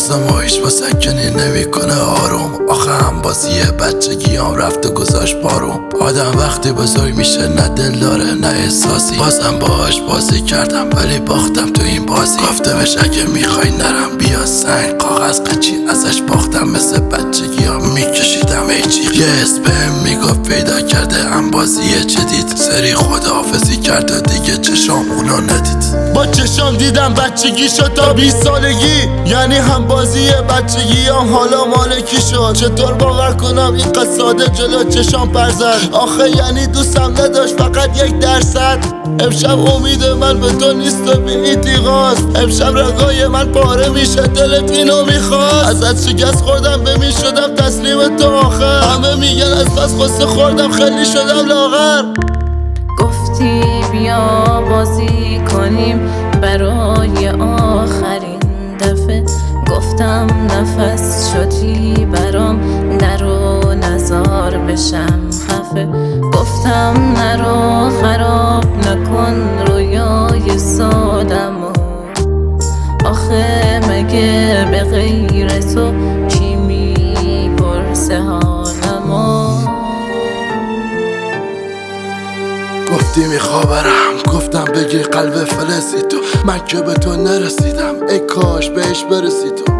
بازم و هیچ مسکنی نمیکنه آروم. آخه هم بازی بچگیام رفت و گذاشت باروم. آدم وقتی بزرگ میشه نه دل داره نه احساسی. بازم باهاش بازی کردم ولی باختم تو این بازی. گفته بهش اگه میخوای نرم بیا سنگ کاغذ قچی ازش باختم. مثل بچگیام میکشیدم ایچی. یه اسم میگفت پیدا کرده هم بازی جدید. سری خداحافظی کرد و دیگه چشام اونو ندید. با چشام دیدم بچگی شد تا 20 سالگی. یعنی هم بازی بچگی هم حالا مالکی شد. چطور باور کنم این قصاده جلو چشام پر زد. آخه یعنی دوستم نداشت فقط 1%. امشب امید من به تو نیست و بینی دیغاست. امشب رگای من پاره میشه دلت اینو میخواست. ازت شکست خوردم ببین شدم تسلیم تو آخر. همه میگن از بس قصه خوردم خیلی شدم لاغر. گفتی بیا بازی کنیم برای آخرین دفعه. گفتم نفس شدی برام نرو نزار بشم خفه. گفتم نرو خراب نکن رویای سادمو. آخه مگه به غیر تو کی میپرسه حالمو؟ گفتی میخوابرم گفتم بگی قلب فلزی تو. من که به تو نرسیدم ای کاش بهش برسی تو.